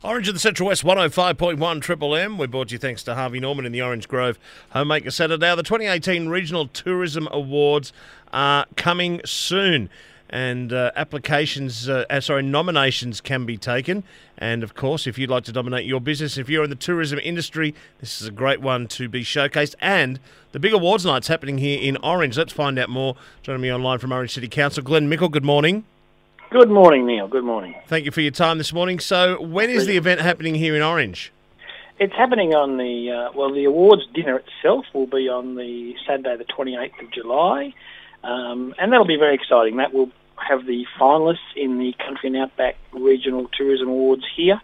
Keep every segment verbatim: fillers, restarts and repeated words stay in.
Orange of the Central West, one oh five point one Triple M. We brought you thanks to Harvey Norman in the Orange Grove Homemaker Centre. Now, the twenty eighteen Regional Tourism Awards are coming soon, and uh, applications, uh, uh, sorry, nominations can be taken. And, of course, if you'd like to nominate your business, if you're in the tourism industry, this is a great one to be showcased. And the big awards night's happening here in Orange. Let's find out more. Joining me online from Orange City Council, Glenn Mickle, good morning. Good morning, Neil. Good morning. Thank you for your time this morning. So when is the event happening here in Orange? It's happening on the, uh, well, the awards dinner itself will be on the Saturday the twenty-eighth of July, um, and that'll be very exciting. That will have the finalists in the Country and Outback Regional Tourism Awards here.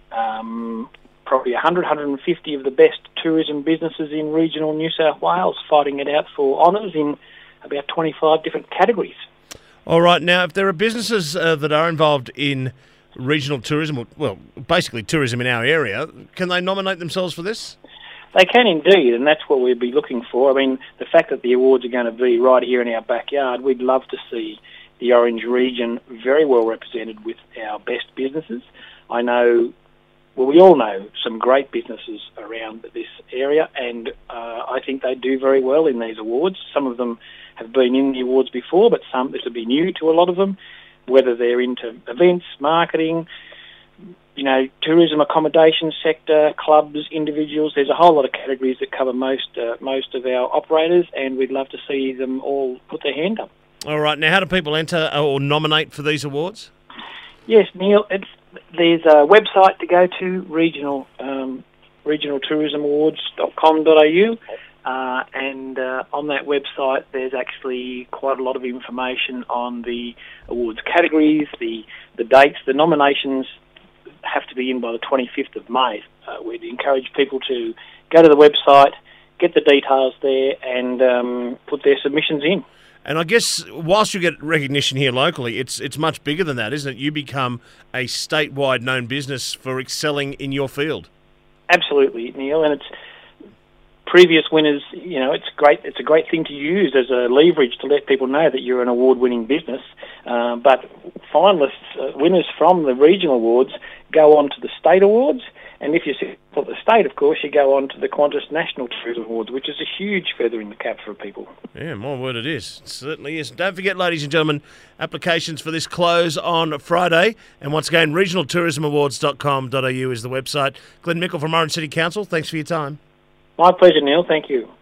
Um, probably one hundred, one hundred fifty of the best tourism businesses in regional New South Wales fighting it out for honours in about twenty-five different categories. All right. Now, if there are businesses uh, that are involved in regional tourism, well, basically tourism in our area, can they nominate themselves for this? They can indeed, and that's what we'd be looking for. I mean, the fact that the awards are going to be right here in our backyard, we'd love to see the Orange region very well represented with our best businesses. I know, well, we all know some great businesses around this area, and uh, I think they do very well in these awards. Some of them have been in the awards before, but some, this will be new to a lot of them, whether they're into events, marketing, you know, tourism, accommodation sector, clubs, individuals. There's a whole lot of categories that cover most uh, most of our operators, and we'd love to see them all put their hand up. All right. Now, how do people enter or nominate for these awards? Yes, Neil, it's, there's a website to go to, regional um, regional tourism awards dot com dot a u. Uh, and uh, on that website, there's actually quite a lot of information on the awards categories, the the dates. The nominations have to be in by the twenty-fifth of May. Uh, we'd encourage people to go to the website, get the details there, and um, put their submissions in. And I guess whilst you get recognition here locally, it's it's much bigger than that, isn't it? You become a statewide known business for excelling in your field. Absolutely, Neil, and it's previous winners. You know, it's great. It's a great thing to use as a leverage to let people know that you're an award-winning business. Uh, but finalists, uh, winners from the regional awards, go on to the state awards. And if you sit for the state, of course, you go on to the Qantas National Tourism Awards, which is a huge feather in the cap for people. Yeah, my word it is. It certainly is. Don't forget, ladies and gentlemen, applications for this close on Friday. And once again, regional tourism awards dot com dot a u is the website. Glenn Mickle from Orange City Council, thanks for your time. My pleasure, Neil. Thank you.